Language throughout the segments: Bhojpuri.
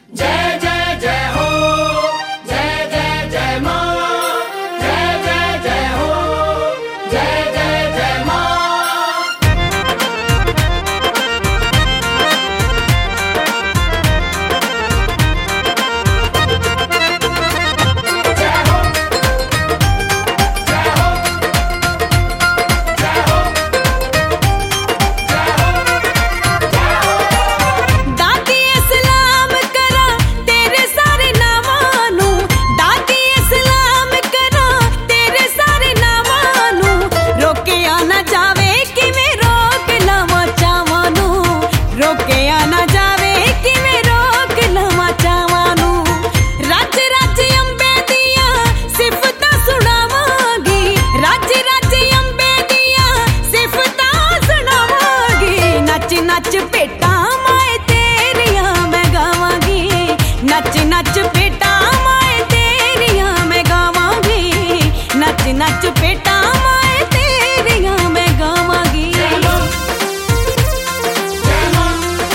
जय जय जय हो, जय जय जय माँ, जय जय जय हो, जय जय जय माँ। जय हो, जय हो, जय हो, जय हो। दादी इस्लाम करा तेरे सारे नावां नू, दादी इस्लाम करा तेरे सारे नावां नू, रोकिया ना जावे किवें रोक लवां चावां नू, रोकिया ना जावे किवें रोक लवां चावां नू। रज रज अंबे दियां सिफतां सुणावांगी, रज रज अंबे दियां सिफतां सुणावांगी। नच नच पेटा माए तेरियां मैं गावांगी, नच नच पेटा माए तेरियां मैं गावांगी, नच नच पेटा माए तेरियां मैं गावांगी। जय माँ, जय माँ,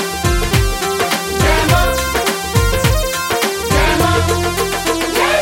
जय माँ, जय माँ, जय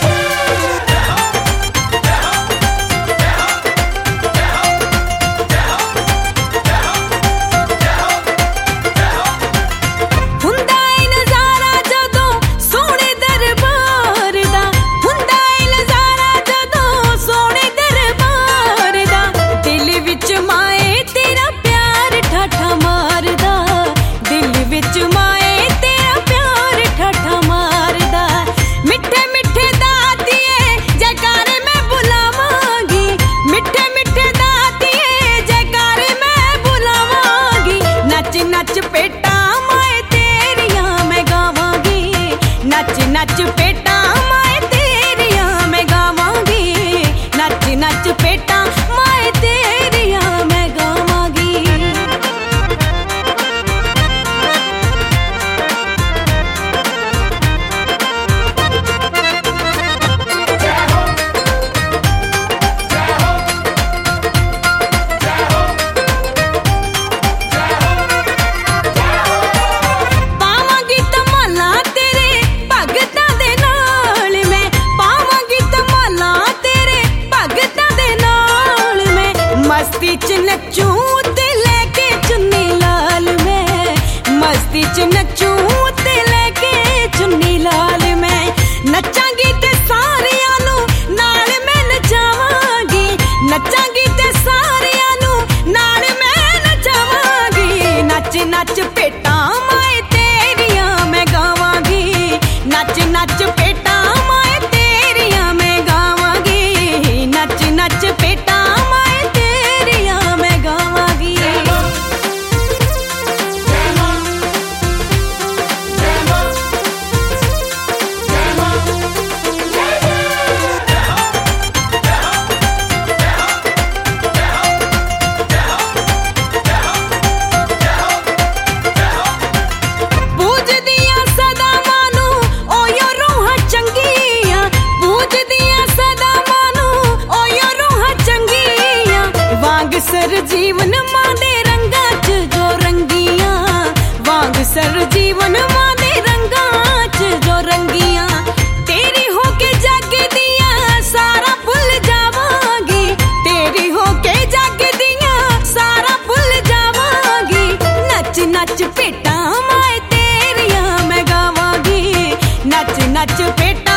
हुंदा ए नज़ारा जदों सोहणे दरबार दा, हुंदा ए नज़ारा जदों सोहणे दरबार दा, दिल विच माए तेरा प्यार ठाठा मारदा, दिल विच माए तेरा प्यार ठाठा मारदा। मिठे मिठे दातिए जयकारे मैं बुलावांगी, मिठे मिठे दातिए जयकारे मैं बुलावांगी। नच नच पेटा माए तेरियां मैं गावांगी, नच नच पेटा माए तेरियां मैं गावांगी, नच नच पेटा माए तेरियां मैं गावांगी। पावांगी धमालां तेरे भगतां दे नाल मैं, पावांगी धमालां तेरे भगतां दे नाल मैं। मस्ती च नचूं ते लेके चुन्नी लाल मैं, मस्ती च नचूं ते लेके चुन्नी लाल मैं। नचांगी ते सारियां नू नाल मैं नचावांगी, नचांगी ते सारियां नू नाल मैं नचावांगी। नच नच पेटा माए तेरियां मैं गावांगी, नच नच पेटा माए तेरियां मैं गावांगी, नच नच पेटा माए तेरियां मैं गावांगी। जय माँ, जय माँ, जय माँ, जय माँ, जय पूजदियां सदा मानू ओयो रूहां चंगियां, पूजदियां सदा मानू ओयो रूहां चंगियां। वांग सर जीवन मां दे रंगां च जो रंगियां, वांग सर जीवन मां दे रंगां च जो रंगियां। तेरी होके जगदियां सारा भुल जावांगी, तेरी होके जगदियां सारा भुल जावांगी। नच नच पेटा माए तेरियां मैं गावांगी, नच नच पेटा